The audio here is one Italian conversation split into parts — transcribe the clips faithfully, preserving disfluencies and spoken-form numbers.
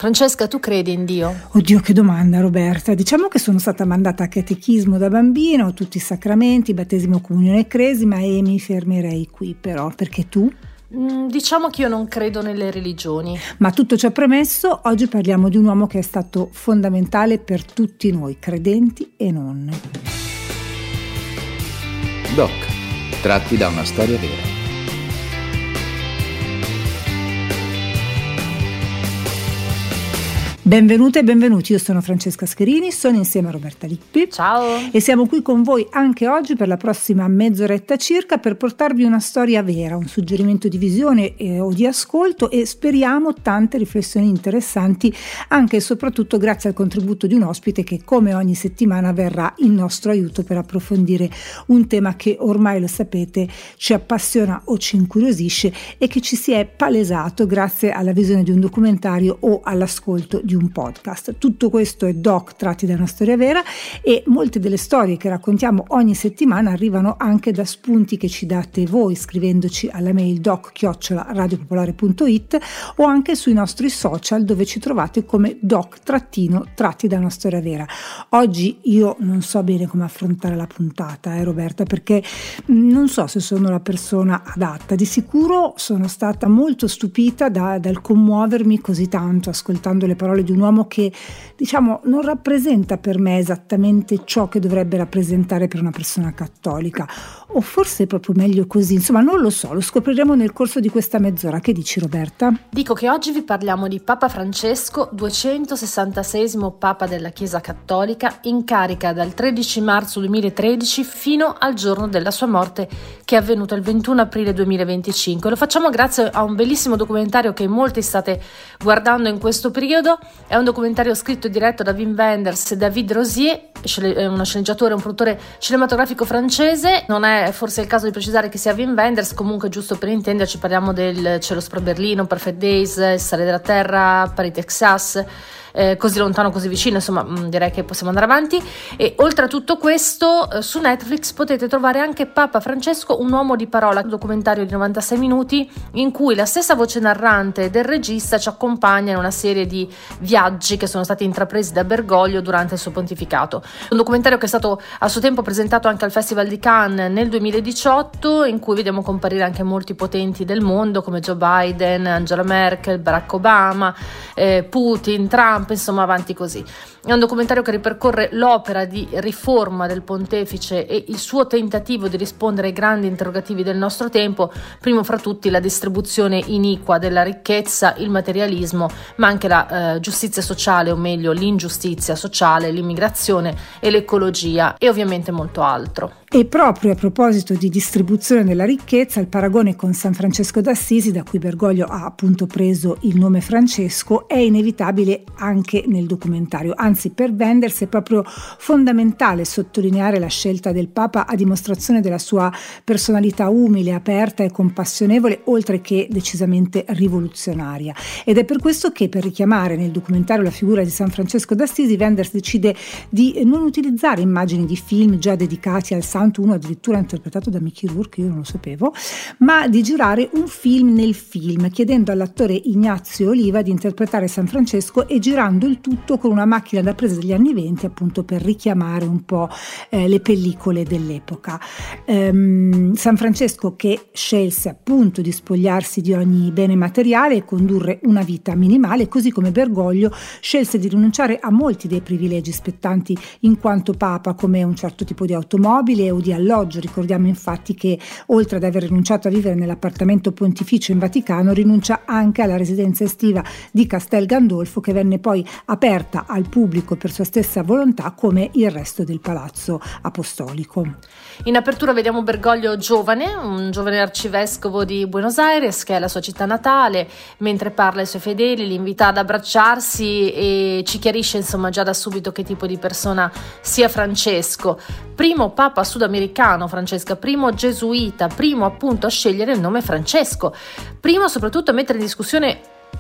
Francesca, tu credi in Dio? Oddio, che domanda, Roberta. Diciamo che sono stata mandata a catechismo da bambino, tutti i sacramenti, battesimo, comunione e cresima, e mi fermerei qui però, perché tu? Mm, diciamo che io non credo nelle religioni. Ma tutto ciò premesso, oggi parliamo di un uomo che è stato fondamentale per tutti noi, credenti e non. Doc, tratti da una storia vera. Benvenute e benvenuti, io sono Francesca Scherini, sono insieme a Roberta Lippi. Ciao! E siamo qui con voi anche oggi per la prossima mezz'oretta circa per portarvi una storia vera, un suggerimento di visione eh, o di ascolto e speriamo tante riflessioni interessanti anche e soprattutto grazie al contributo di un ospite che come ogni settimana verrà in nostro aiuto per approfondire un tema che ormai lo sapete ci appassiona o ci incuriosisce e che ci si è palesato grazie alla visione di un documentario o all'ascolto di un podcast. Tutto questo è Doc, tratti da una storia vera, e molte delle storie che raccontiamo ogni settimana arrivano anche da spunti che ci date voi scrivendoci alla mail doc chiocciola radiopopolare punto it o anche sui nostri social dove ci trovate come Doc trattino tratti da una storia vera. Oggi io non so bene come affrontare la puntata, eh Roberta, perché non so se sono la persona adatta. Di sicuro sono stata molto stupita da, dal commuovermi così tanto ascoltando le parole di un uomo che, diciamo, non rappresenta per me esattamente ciò che dovrebbe rappresentare per una persona cattolica, o forse è proprio meglio così, insomma non lo so, lo scopriremo nel corso di questa mezz'ora. Che dici, Roberta? Dico che oggi vi parliamo di Papa Francesco, duecentosessantaseiesimo Papa della Chiesa Cattolica, in carica dal tredici marzo duemilatredici fino al giorno della sua morte, che è avvenuto il ventuno aprile duemilaventicinque. Lo facciamo grazie a un bellissimo documentario che molti state guardando in questo periodo. È un documentario scritto e diretto da Wim Wenders e David Rosier, uno sceneggiatore e un produttore cinematografico francese. Non è forse il caso di precisare che sia Wim Wenders, comunque giusto per intenderci parliamo del Cielo sopra Berlino, Perfect Days, Il sale della terra, Paris, Texas, eh, Così lontano così vicino, insomma mh, direi che possiamo andare avanti. E oltre a tutto questo eh, su Netflix potete trovare anche Papa Francesco, un uomo di parola, un documentario di novantasei minuti in cui la stessa voce narrante del regista ci accompagna in una serie di viaggi che sono stati intrapresi da Bergoglio durante il suo pontificato. Un documentario che è stato a suo tempo presentato anche al Festival di Cannes nel duemiladiciotto, in cui vediamo comparire anche molti potenti del mondo come Joe Biden, Angela Merkel, Barack Obama, eh, Putin, Trump, insomma avanti così. È un documentario che ripercorre l'opera di riforma del pontefice e il suo tentativo di rispondere ai grandi interrogativi del nostro tempo, primo fra tutti la distribuzione iniqua della ricchezza, il materialismo, ma anche la eh, giustizia sociale, o meglio l'ingiustizia sociale, l'immigrazione e l'ecologia, e ovviamente molto altro. E proprio a proposito di distribuzione della ricchezza, il paragone con San Francesco d'Assisi, da cui Bergoglio ha appunto preso il nome Francesco, è inevitabile anche nel documentario. Anzi, per Wenders è proprio fondamentale sottolineare la scelta del Papa a dimostrazione della sua personalità umile, aperta e compassionevole, oltre che decisamente rivoluzionaria. Ed è per questo che, per richiamare nel documentario la figura di San Francesco d'Assisi, Wenders decide di non utilizzare immagini di film già dedicati al santo, uno addirittura interpretato da Mickey Rourke, io non lo sapevo, ma di girare un film nel film, chiedendo all'attore Ignazio Oliva di interpretare San Francesco e girando il tutto con una macchina da presa degli anni venti, appunto per richiamare un po' eh, le pellicole dell'epoca. Ehm, San Francesco, che scelse appunto di spogliarsi di ogni bene materiale e condurre una vita minimale, così come Bergoglio scelse di rinunciare a molti dei privilegi spettanti in quanto Papa, come un certo tipo di automobile o di alloggio. Ricordiamo infatti che oltre ad aver rinunciato a vivere nell'appartamento pontificio in Vaticano, rinuncia anche alla residenza estiva di Castel Gandolfo, che venne poi aperta al pubblico per sua stessa volontà, come il resto del palazzo apostolico. In apertura vediamo Bergoglio giovane, un giovane arcivescovo di Buenos Aires, che è la sua città natale. Mentre parla ai suoi fedeli, li invita ad abbracciarsi e ci chiarisce insomma già da subito che tipo di persona sia Francesco. Primo papa sudamericano, Francesca, primo gesuita, primo appunto a scegliere il nome Francesco, primo soprattutto a mettere in discussione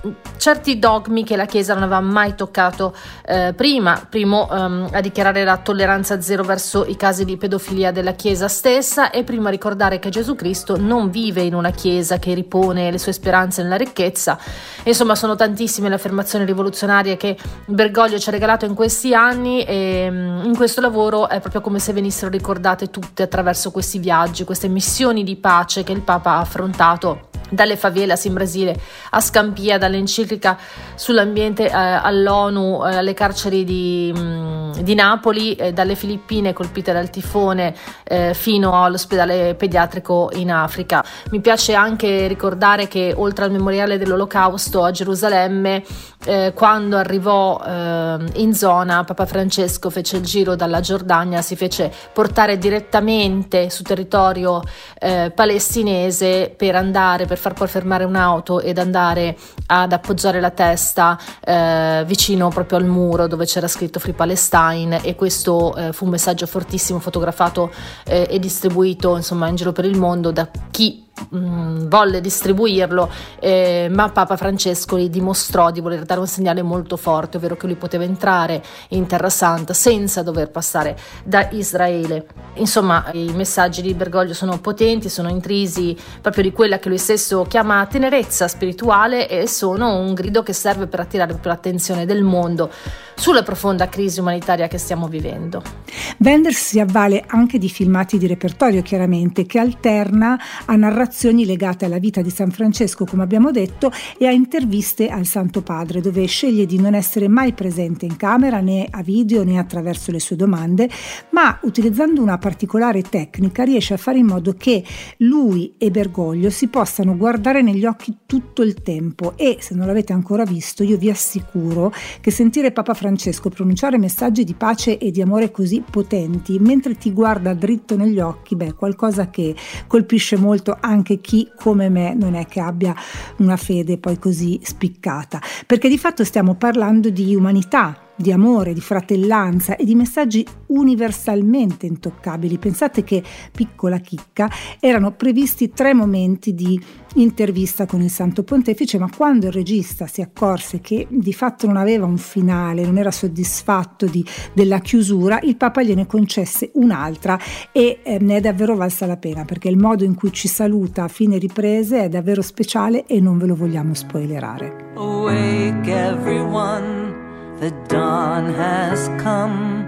certi dogmi che la Chiesa non aveva mai toccato eh, prima. Primo um, a dichiarare la tolleranza zero verso i casi di pedofilia della Chiesa stessa, e primo a ricordare che Gesù Cristo non vive in una Chiesa che ripone le sue speranze nella ricchezza. Insomma, sono tantissime le affermazioni rivoluzionarie che Bergoglio ci ha regalato in questi anni, e um, in questo lavoro è proprio come se venissero ricordate tutte attraverso questi viaggi, queste missioni di pace che il Papa ha affrontato, dalle favelas in Brasile a Scampia, dall'enciclica sull'ambiente eh, all'ONU, eh, alle carceri di, mh, di Napoli, eh, dalle Filippine colpite dal tifone eh, fino all'ospedale pediatrico in Africa. Mi piace anche ricordare che oltre al memoriale dell'Olocausto a Gerusalemme, eh, quando arrivò eh, in zona, Papa Francesco fece il giro dalla Giordania, si fece portare direttamente su territorio eh, palestinese per andare, per far poi fermare un'auto ed andare ad appoggiare la testa eh, vicino proprio al muro dove c'era scritto Free Palestine, e questo eh, fu un messaggio fortissimo, fotografato eh, e distribuito insomma in giro per il mondo da chi mh, volle distribuirlo, eh, ma Papa Francesco gli dimostrò di voler dare un segnale molto forte, ovvero che lui poteva entrare in Terra Santa senza dover passare da Israele. Insomma, i messaggi di Bergoglio sono potenti, sono intrisi proprio di quella che lui stesso chiama tenerezza spirituale, e sono un grido che serve per attirare proprio l'attenzione del mondo sulla profonda crisi umanitaria che stiamo vivendo. Wenders si avvale anche di filmati di repertorio, chiaramente, che alterna a narrazioni legate alla vita di San Francesco, come abbiamo detto, e a interviste al Santo Padre, dove sceglie di non essere mai presente in camera, né a video né attraverso le sue domande, ma utilizzando una particolare tecnica riesce a fare in modo che lui e Bergoglio si possano guardare negli occhi tutto il tempo. E se non l'avete ancora visto, io vi assicuro che sentire Papa Francesco pronunciare messaggi di pace e di amore così potenti mentre ti guarda dritto negli occhi, beh, qualcosa che colpisce molto anche chi come me non è che abbia una fede poi così spiccata, perché di fatto stiamo parlando di umanità, di amore, di fratellanza e di messaggi universalmente intoccabili. Pensate che, piccola chicca, erano previsti tre momenti di intervista con il Santo Pontefice, ma quando il regista si accorse che di fatto non aveva un finale, non era soddisfatto di, della chiusura, il Papa gliene concesse un'altra, e eh, ne è davvero valsa la pena, perché il modo in cui ci saluta a fine riprese è davvero speciale e non ve lo vogliamo spoilerare. Awake everyone, the dawn has come,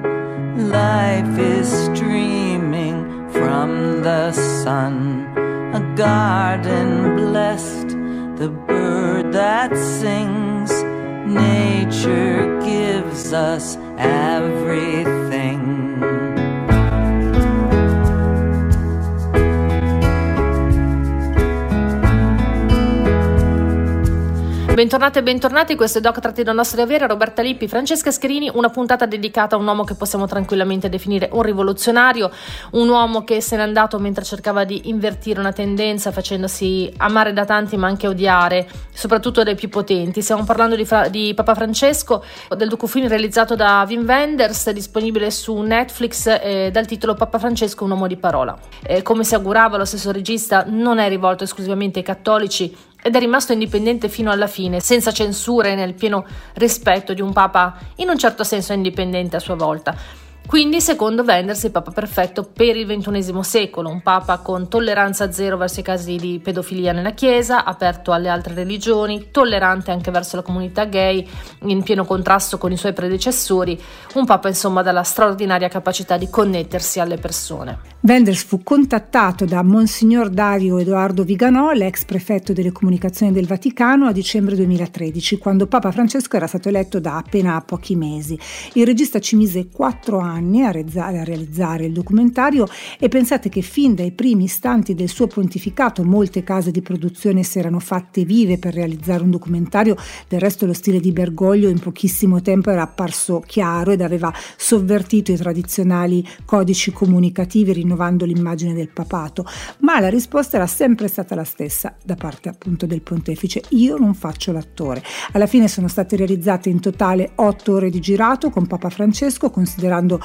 life is streaming from the sun, a garden blessed, the bird that sings, nature gives us everything. Bentornate e bentornati, questo è Doc tratti da una storia vera, Roberta Lippi, Francesca Scherini, una puntata dedicata a un uomo che possiamo tranquillamente definire un rivoluzionario, un uomo che se n'è andato mentre cercava di invertire una tendenza, facendosi amare da tanti ma anche odiare, soprattutto dai più potenti. Stiamo parlando di, Fra- di Papa Francesco, del docufilm realizzato da Wim Wenders, disponibile su Netflix, eh, dal titolo Papa Francesco, un uomo di parola. Eh, come si augurava lo stesso regista, non è rivolto esclusivamente ai cattolici, ed è rimasto indipendente fino alla fine, senza censure, nel pieno rispetto di un papa in un certo senso indipendente a sua volta. Quindi, secondo Wenders, il papa perfetto per il ventunesimo secolo, un papa con tolleranza zero verso i casi di pedofilia nella Chiesa, aperto alle altre religioni, tollerante anche verso la comunità gay, in pieno contrasto con i suoi predecessori, un papa insomma dalla straordinaria capacità di connettersi alle persone. Wenders fu contattato da Monsignor Dario Edoardo Viganò, l'ex prefetto delle comunicazioni del Vaticano, a dicembre duemilatredici, quando Papa Francesco era stato eletto da appena pochi mesi. Il regista ci mise quattro anni a realizzare, a realizzare il documentario, e pensate che fin dai primi istanti del suo pontificato molte case di produzione si erano fatte vive per realizzare un documentario. Del resto lo stile di Bergoglio in pochissimo tempo era apparso chiaro ed aveva sovvertito i tradizionali codici comunicativi, rinnovando l'immagine del papato, ma la risposta era sempre stata la stessa da parte appunto del pontefice: io non faccio l'attore. Alla fine sono state realizzate in totale otto ore di girato con Papa Francesco, considerando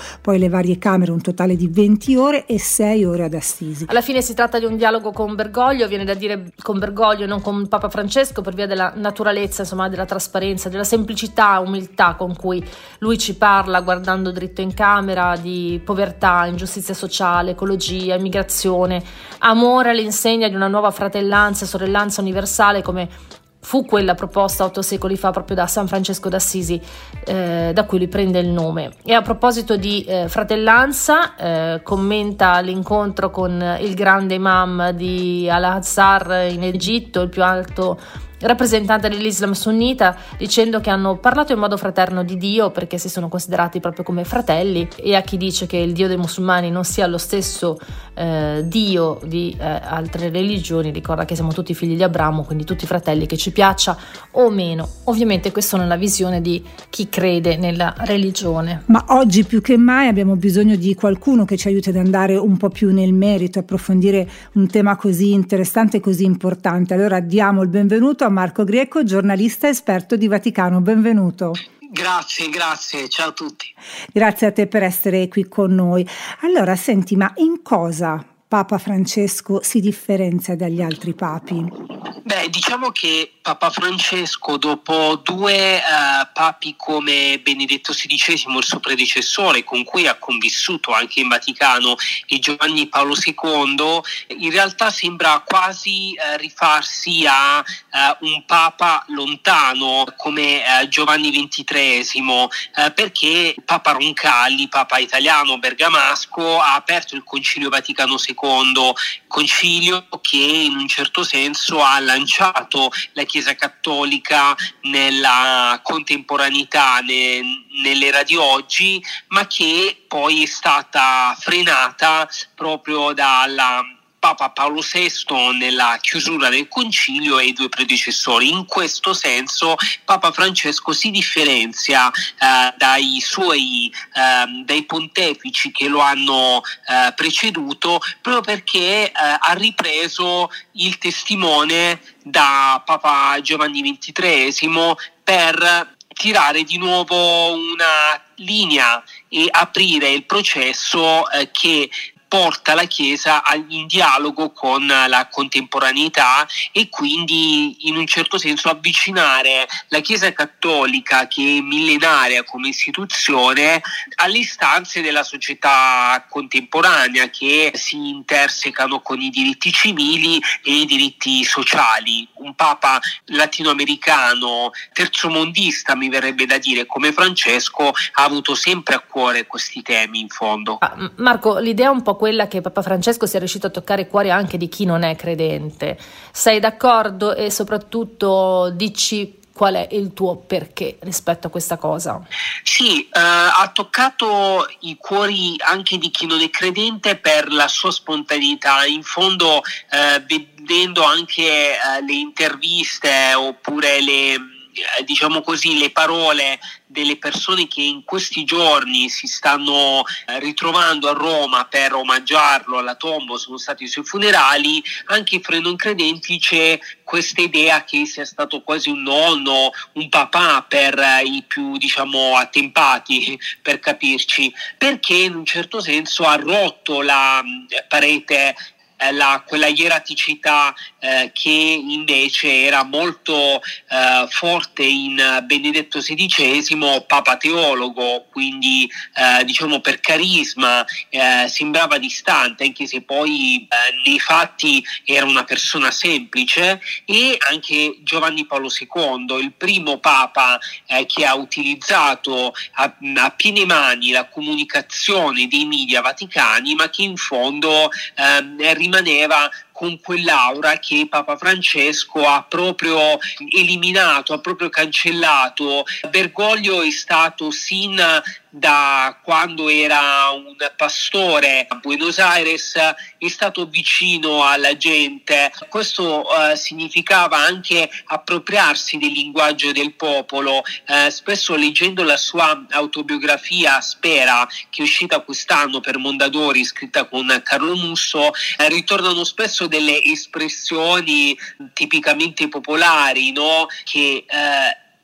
poi le varie camere un totale di venti ore e sei ore ad Assisi. Alla fine si tratta di un dialogo con Bergoglio, viene da dire con Bergoglio, non con Papa Francesco, per via della naturalezza, insomma, della trasparenza, della semplicità, umiltà con cui lui ci parla guardando dritto in camera, di povertà, ingiustizia sociale, ecologia, immigrazione, amore all'insegna di una nuova fratellanza, sorellanza universale, come fu quella proposta otto secoli fa proprio da San Francesco d'Assisi, eh, da cui lui prende il nome. E a proposito di eh, fratellanza, eh, commenta l'incontro con il grande imam di Al-Azhar in Egitto, il più alto rappresentante dell'Islam sunnita, dicendo che hanno parlato in modo fraterno di Dio perché si sono considerati proprio come fratelli, e a chi dice che il Dio dei musulmani non sia lo stesso eh, Dio di eh, altre religioni ricorda che siamo tutti figli di Abramo, quindi tutti fratelli, che ci piaccia o meno. Ovviamente questa non è la visione di chi crede nella religione. Ma oggi più che mai abbiamo bisogno di qualcuno che ci aiuti ad andare un po' più nel merito, approfondire un tema così interessante e così importante. Allora diamo il benvenuto a Marco Greco, giornalista esperto di Vaticano. Benvenuto. Grazie, grazie, ciao a tutti. Grazie a te per essere qui con noi. Allora, senti, ma in cosa Papa Francesco si differenzia dagli altri papi? Beh, diciamo che Papa Francesco, dopo due uh, papi come Benedetto sedicesimo, il suo predecessore, con cui ha convissuto anche in Vaticano, e Giovanni Paolo secondo, in realtà sembra quasi uh, rifarsi a uh, un papa lontano come uh, Giovanni ventitreesimo, uh, perché Papa Roncalli, papa italiano bergamasco, ha aperto il Concilio Vaticano secondo, concilio che in un certo senso ha lanciato la Chiesa Cattolica nella contemporaneità, ne, nell'era di oggi, ma che poi è stata frenata proprio dalla Papa Paolo sesto nella chiusura del concilio e i due predecessori. In questo senso Papa Francesco si differenzia eh, dai suoi eh, dai pontefici che lo hanno eh, preceduto, proprio perché eh, ha ripreso il testimone da Papa Giovanni ventitreesimo per tirare di nuovo una linea e aprire il processo eh, che porta la Chiesa in dialogo con la contemporaneità, e quindi in un certo senso avvicinare la Chiesa Cattolica, che è millenaria come istituzione, alle istanze della società contemporanea, che si intersecano con i diritti civili e i diritti sociali. Un Papa latinoamericano, terzomondista mi verrebbe da dire, come Francesco, ha avuto sempre a cuore questi temi in fondo. Ah, Marco, l'idea è un po' quella che Papa Francesco sia riuscito a toccare i cuori anche di chi non è credente. Sei d'accordo? E soprattutto dici qual è il tuo perché rispetto a questa cosa? Sì, eh, ha toccato i cuori anche di chi non è credente per la sua spontaneità. In fondo, eh, vedendo anche eh, le interviste oppure le, eh, diciamo così, le parole delle persone che in questi giorni si stanno eh, ritrovando a Roma per omaggiarlo alla tomba, sono stati i suoi funerali, anche fra i non credenti c'è questa idea che sia stato quasi un nonno, un papà per eh, i più, diciamo, attempati, per capirci, perché in un certo senso ha rotto la eh, parete, La, quella ieraticità eh, che invece era molto eh, forte in Benedetto sedicesimo, papa teologo, quindi eh, diciamo per carisma eh, sembrava distante, anche se poi eh, nei fatti era una persona semplice. E anche Giovanni Paolo secondo, il primo papa eh, che ha utilizzato a, a piene mani la comunicazione dei media vaticani, ma che in fondo eh, rimaneva con quell'aura che Papa Francesco ha proprio eliminato, ha proprio cancellato. Bergoglio è stato sin da quando era un pastore a Buenos Aires, è stato vicino alla gente. Questo eh, significava anche appropriarsi del linguaggio del popolo. Eh, spesso leggendo la sua autobiografia Spera, che è uscita quest'anno per Mondadori, scritta con Carlo Musso, eh, ritornano spesso delle espressioni tipicamente popolari, no? Che eh,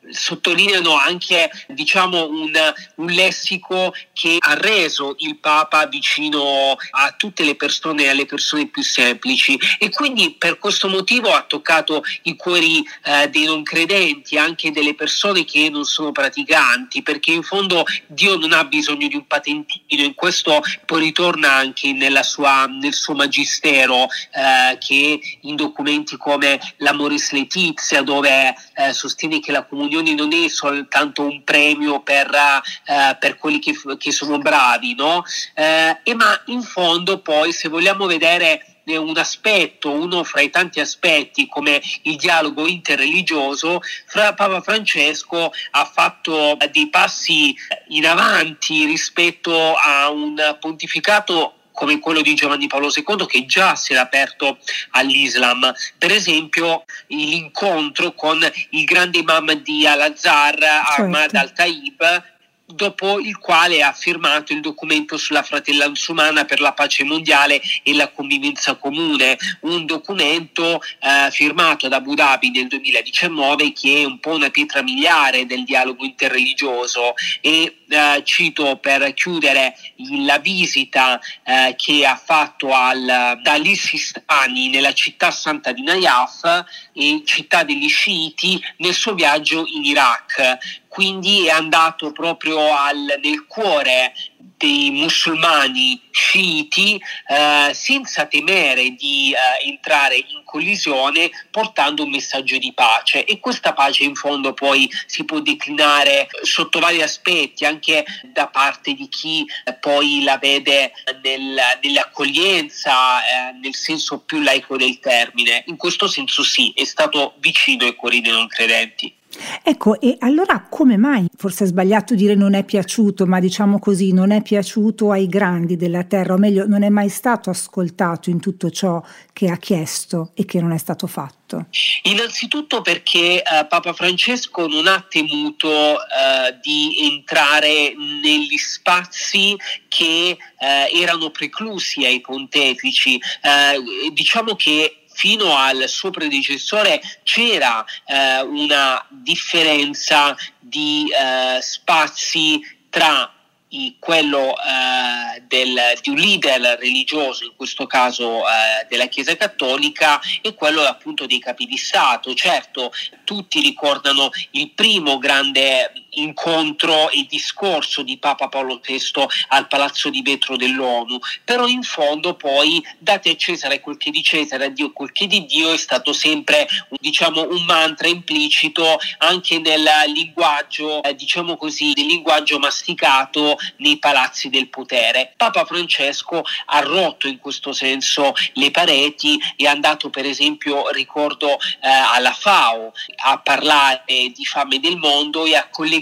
sottolineano anche, diciamo, un, un lessico che ha reso il Papa vicino a tutte le persone e alle persone più semplici, e quindi per questo motivo ha toccato i cuori eh, dei non credenti, anche delle persone che non sono praticanti, perché in fondo Dio non ha bisogno di un patentino. In questo poi ritorna anche nella sua, nel suo magistero, eh, che in documenti come l'Amoris Laetitia, dove eh, sostiene che la comunione non è soltanto un premio per, uh, per quelli che, che sono bravi, no? Uh, e ma in fondo poi, se vogliamo vedere un aspetto, uno fra i tanti aspetti, come il dialogo interreligioso, fra Papa Francesco ha fatto dei passi in avanti rispetto a un pontificato come quello di Giovanni Paolo secondo, che già si era aperto all'Islam. Per esempio l'incontro con il grande imam di Al-Azhar, Ahmad certo. Al-Taib, dopo il quale ha firmato il documento sulla fratellanza umana per la pace mondiale e la convivenza comune, un documento eh, firmato ad Abu Dhabi nel duemiladiciannove, che è un po' una pietra miliare del dialogo interreligioso. E eh, cito per chiudere la visita eh, che ha fatto al, dagli Sistani nella città santa di Najaf, e città degli sciiti, nel suo viaggio in Iraq. Quindi è andato proprio al, nel cuore dei musulmani sciiti, eh, senza temere di eh, entrare in collisione, portando un messaggio di pace. E questa pace in fondo poi si può declinare sotto vari aspetti, anche da parte di chi eh, poi la vede nel, nell'accoglienza, eh, nel senso più laico del termine. In questo senso sì, è stato vicino ai cuori dei non credenti. Ecco, e allora come mai, forse è sbagliato dire non è piaciuto, ma diciamo così, non è piaciuto ai grandi della terra, o meglio, non è mai stato ascoltato in tutto ciò che ha chiesto e che non è stato fatto? Innanzitutto perché eh, Papa Francesco non ha temuto eh, di entrare negli spazi che eh, erano preclusi ai pontefici. Eh, diciamo che fino al suo predecessore c'era eh, una differenza di eh, spazi tra i, quello eh, del, di un leader religioso, in questo caso eh, della Chiesa Cattolica, e quello appunto dei capi di Stato. Certo, tutti ricordano il primo grande incontro e discorso di Papa Paolo sesto al Palazzo di Vetro dell'ONU, però in fondo poi date a Cesare quel che di Cesare, a Dio quel che di Dio, è stato sempre diciamo un mantra implicito anche nel linguaggio, eh, diciamo così, nel linguaggio masticato nei palazzi del potere. Papa Francesco ha rotto in questo senso le pareti, è andato per esempio, ricordo, eh, alla FAO a parlare di fame del mondo e a collegare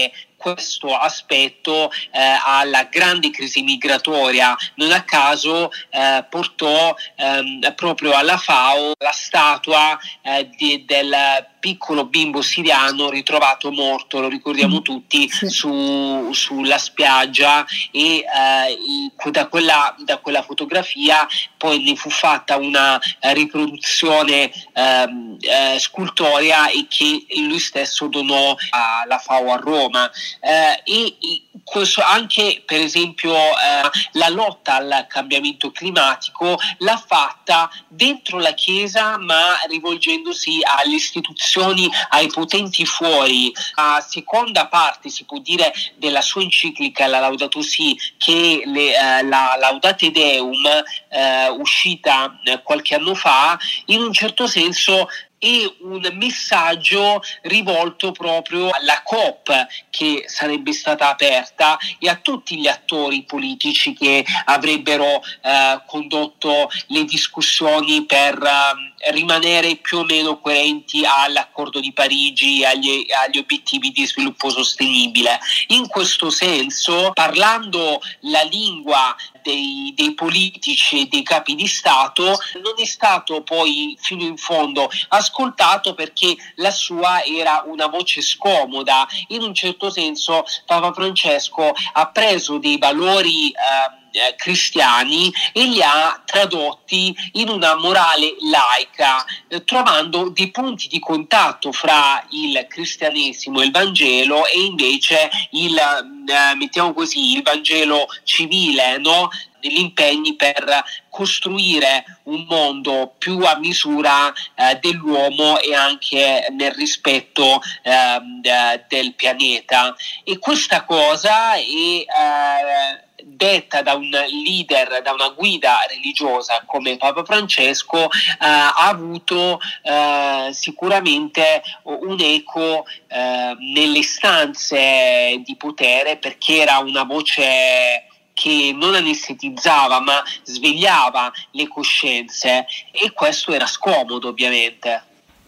questo aspetto eh, alla grande crisi migratoria. Non a caso eh, portò ehm, proprio alla FAO la statua eh, di, del piccolo bimbo siriano ritrovato morto, lo ricordiamo tutti, sì. su, sulla spiaggia, e eh, da, quella, da quella fotografia poi ne fu fatta una eh, riproduzione eh, eh, scultorea, e che lui stesso donò alla FAO a Roma. Eh, e questo anche, per esempio, eh, la lotta al cambiamento climatico l'ha fatta dentro la Chiesa, ma rivolgendosi alle istituzioni, ai potenti fuori. A seconda parte, si può dire, della sua enciclica, la Laudato Si, che le, eh, la Laudate Deum, eh, uscita eh, qualche anno fa, in un certo senso è un messaggio rivolto proprio alla COP che sarebbe stata aperta e a tutti gli attori politici che avrebbero eh, condotto le discussioni per eh, rimanere più o meno coerenti all'accordo di Parigi e agli, agli obiettivi di sviluppo sostenibile. In questo senso, parlando la lingua dei, dei politici e dei capi di Stato, non è stato poi fino in fondo ascoltato, perché la sua era una voce scomoda. In un certo senso Papa Francesco ha preso dei valori eh, eh, cristiani e li ha tradotti in una morale laica, eh, trovando dei punti di contatto fra il cristianesimo e il Vangelo e invece il, eh, mettiamo così, il Vangelo civile, no? Degli impegni per costruire un mondo più a misura eh, dell'uomo e anche nel rispetto eh, del pianeta. E questa cosa è eh, detta da un leader, da una guida religiosa come Papa Francesco, eh, ha avuto eh, sicuramente un eco eh, nelle stanze di potere, perché era una voce che non anestetizzava ma svegliava le coscienze, e questo era scomodo ovviamente.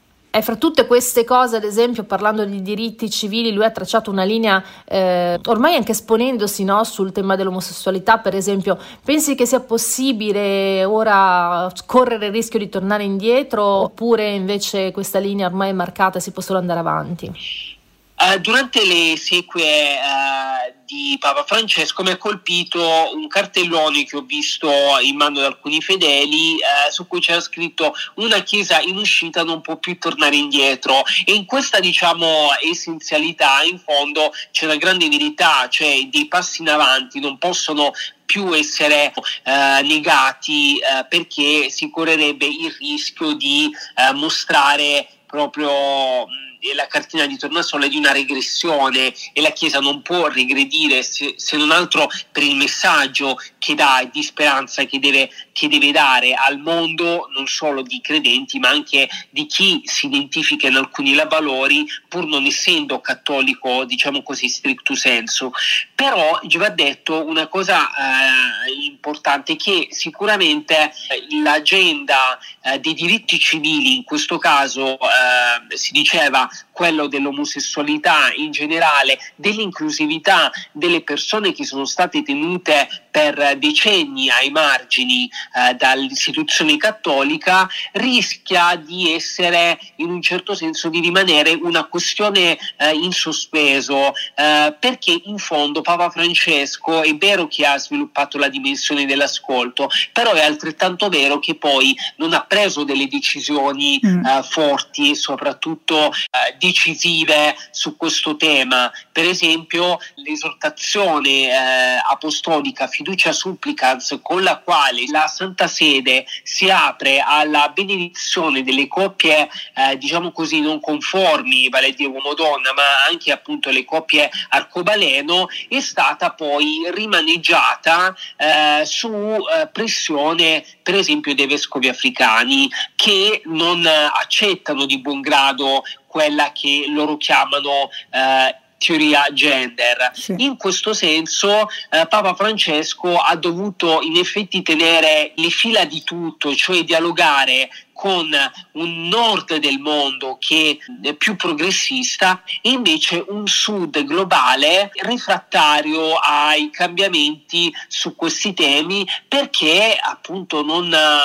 E fra tutte queste cose, ad esempio, parlando di diritti civili, lui ha tracciato una linea eh, ormai anche esponendosi, no, sul tema dell'omosessualità, per esempio. Pensi che sia possibile ora correre il rischio di tornare indietro, oppure invece questa linea ormai è marcata e si può solo andare avanti? Uh, durante le esequie uh, di Papa Francesco mi ha colpito un cartellone che ho visto in mano ad alcuni fedeli, uh, su cui c'era scritto: una chiesa in uscita non può più tornare indietro. E in questa, diciamo, essenzialità in fondo c'è una grande verità, cioè dei passi in avanti non possono più essere uh, negati, uh, perché si correrebbe il rischio di uh, mostrare proprio la cartina di tornasole di una regressione, e la Chiesa non può regredire, se, se non altro per il messaggio che dà di speranza che deve, che deve dare al mondo, non solo di credenti ma anche di chi si identifica in alcuni valori pur non essendo cattolico, diciamo così, stricto sensu. Però ci va detto una cosa eh, importante, che sicuramente l'agenda eh, dei diritti civili, in questo caso eh, si diceva quello dell'omosessualità in generale, dell'inclusività delle persone che sono state tenute per decenni ai margini eh, dall'istituzione cattolica, rischia di essere, in un certo senso, di rimanere una questione eh, in sospeso, eh, perché in fondo Papa Francesco è vero che ha sviluppato la dimensione dell'ascolto, però è altrettanto vero che poi non ha preso delle decisioni mm. eh, forti, soprattutto eh, decisive su questo tema. Per esempio l'esortazione eh, apostolica Fiducia Supplicans, con la quale la Santa Sede si apre alla benedizione delle coppie eh, diciamo così non conformi, vale a dire uomo-donna, ma anche appunto le coppie arcobaleno, è stata poi rimaneggiata eh, su eh, pressione per esempio dei vescovi africani, che non accettano di buon grado quella che loro chiamano eh, teoria gender. Sì. In questo senso eh, Papa Francesco ha dovuto in effetti tenere le fila di tutto, cioè dialogare con un nord del mondo che è più progressista e invece un sud globale rifrattario ai cambiamenti su questi temi, perché appunto non,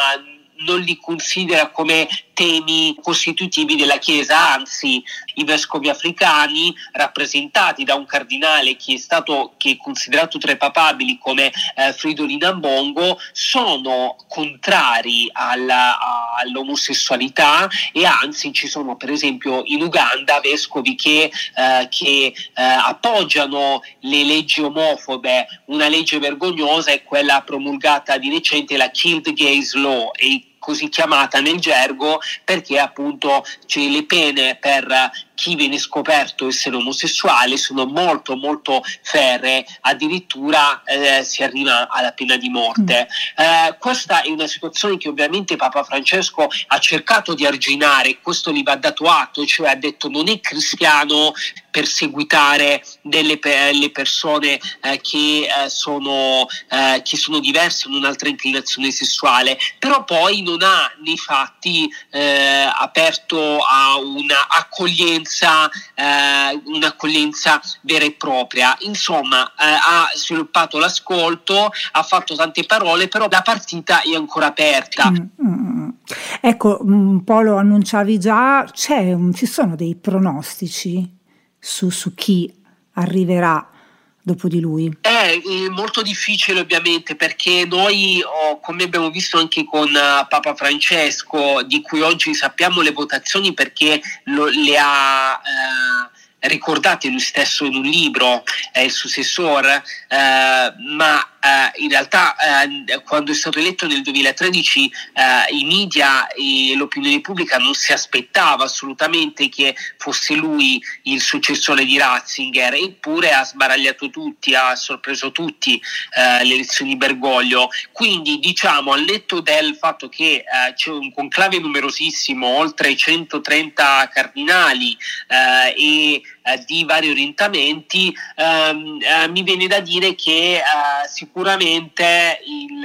non li considera come temi costitutivi della Chiesa. Anzi, i vescovi africani, rappresentati da un cardinale che è stato che è considerato tra i papabili come eh, Fridolin Ambongo, sono contrari alla, all'omosessualità, e anzi ci sono per esempio in Uganda vescovi che, eh, che eh, appoggiano le leggi omofobe. Una legge vergognosa è quella promulgata di recente, la Killed Gays Law, e così chiamata nel gergo perché appunto cioè, le pene per chi viene scoperto essere omosessuale sono molto molto ferree, addirittura eh, si arriva alla pena di morte. Eh, questa è una situazione che ovviamente Papa Francesco ha cercato di arginare, questo gli va dato atto, cioè ha detto non è cristiano perseguitare delle pe- le persone eh, che, eh, sono, eh, che sono diverse, in un'altra inclinazione sessuale, però poi non ha nei fatti eh, aperto a una accoglienza Eh, un'accoglienza vera e propria. Insomma, eh, ha sviluppato l'ascolto, ha fatto tante parole, però la partita è ancora aperta. Mm, mm. Ecco, un po' lo annunciavi già, c'è, ci sono dei pronostici su, su chi arriverà dopo di lui? È molto difficile ovviamente, perché noi, oh, come abbiamo visto anche con uh, Papa Francesco, di cui oggi sappiamo le votazioni perché lo, le ha uh, ricordate lui stesso in un libro, eh, il successore, eh, ma eh, in realtà eh, quando è stato eletto nel duemilatredici eh, i media e l'opinione pubblica non si aspettava assolutamente che fosse lui il successore di Ratzinger, eppure ha sbaragliato tutti, ha sorpreso tutti eh, le elezioni di Bergoglio. Quindi diciamo, al netto del fatto che eh, c'è un conclave numerosissimo, oltre centotrenta cardinali eh, e eh, di vari orientamenti, ehm, eh, mi viene da dire che eh, sicuramente il,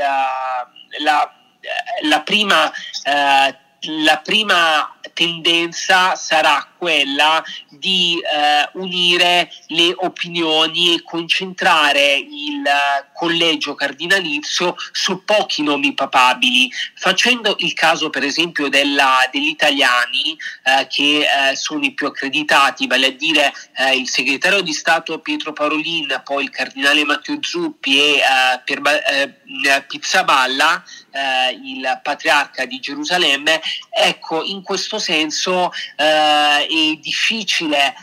la, la prima eh, la prima tendenza sarà quella di eh, unire le opinioni e concentrare il uh, collegio cardinalizio su pochi nomi papabili, facendo il caso per esempio della, degli italiani eh, che eh, sono i più accreditati, vale a dire eh, il segretario di Stato Pietro Parolin, poi il cardinale Matteo Zuppi e eh, Pier, eh, Pizzaballa, eh, il patriarca di Gerusalemme. Ecco, in questo senso eh, è difficile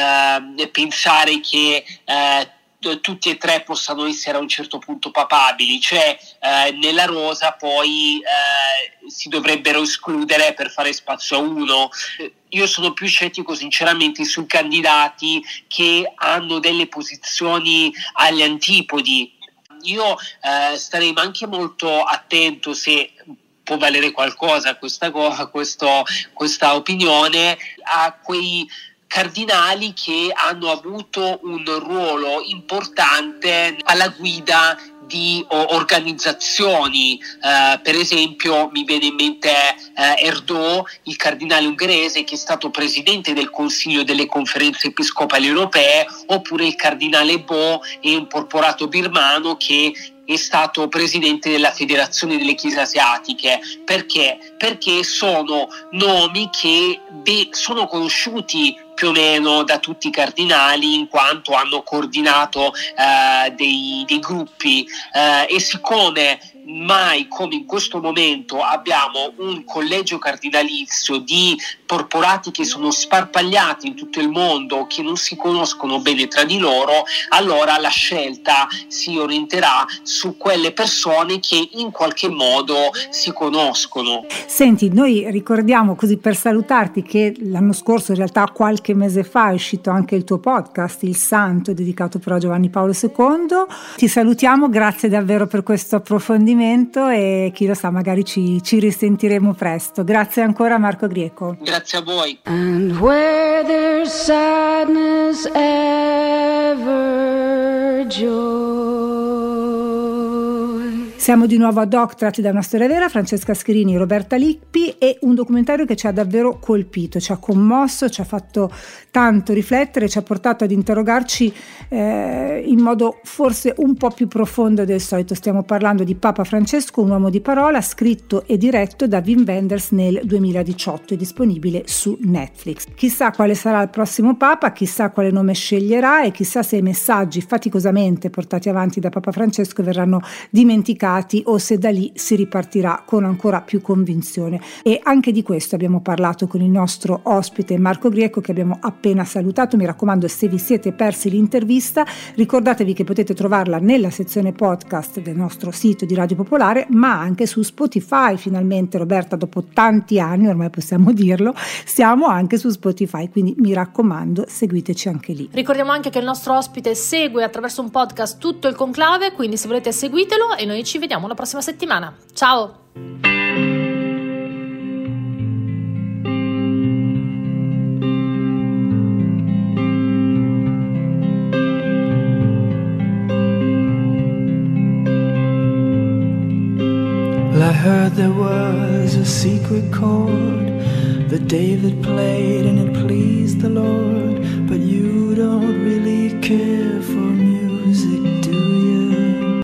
eh, pensare che eh, tutti e tre possano essere a un certo punto papabili, cioè eh, nella rosa poi eh, si dovrebbero escludere per fare spazio a uno. Io sono più scettico sinceramente sui candidati che hanno delle posizioni agli antipodi. Io eh, starei anche molto attento, se può valere qualcosa questa cosa, questo, questa opinione, a quei cardinali che hanno avuto un ruolo importante alla guida di organizzazioni, eh, per esempio mi viene in mente eh, Erdo, il cardinale ungherese che è stato presidente del Consiglio delle Conferenze Episcopali Europee, oppure il cardinale Bo, un porporato birmano che è stato presidente della Federazione delle Chiese Asiatiche. Perché? Perché sono nomi che beh, sono conosciuti più o meno da tutti i cardinali, in quanto hanno coordinato eh, dei, dei gruppi eh, e siccome mai come in questo momento abbiamo un collegio cardinalizio di porporati che sono sparpagliati in tutto il mondo, che non si conoscono bene tra di loro, allora la scelta si orienterà su quelle persone che in qualche modo si conoscono. Senti, noi ricordiamo, così per salutarti, che l'anno scorso, in realtà qualche mese fa, è uscito anche il tuo podcast, Il Santo, dedicato però a Giovanni Paolo secondo. Ti salutiamo, grazie davvero per questo approfondimento e chi lo sa, magari ci, ci risentiremo presto. Grazie ancora Marco Grieco. Grazie a voi. And where there's sadness ever joy. Siamo di nuovo ad Doc, tratti da una storia vera, Francesca Scherini e Roberta Lippi, e un documentario che ci ha davvero colpito, ci ha commosso, ci ha fatto tanto riflettere, ci ha portato ad interrogarci eh, in modo forse un po' più profondo del solito. Stiamo parlando di Papa Francesco, un uomo di parola, scritto e diretto da Wim Wenders nel duemiladiciotto, è disponibile su Netflix. Chissà quale sarà il prossimo Papa, chissà quale nome sceglierà e chissà se i messaggi faticosamente portati avanti da Papa Francesco verranno dimenticati o se da lì si ripartirà con ancora più convinzione. E anche di questo abbiamo parlato con il nostro ospite Marco Grieco, che abbiamo appena salutato. Mi raccomando, se vi siete persi l'intervista, ricordatevi che potete trovarla nella sezione podcast del nostro sito di Radio Popolare, ma anche su Spotify. Finalmente, Roberta, dopo tanti anni, ormai possiamo dirlo, siamo anche su Spotify, quindi mi raccomando, seguiteci anche lì. Ricordiamo anche che il nostro ospite segue attraverso un podcast tutto il conclave, quindi se volete seguitelo e noi ci vediamo la prossima settimana. Ciao! I heard there was a secret chord that David played and it pleased the Lord, but you don't really care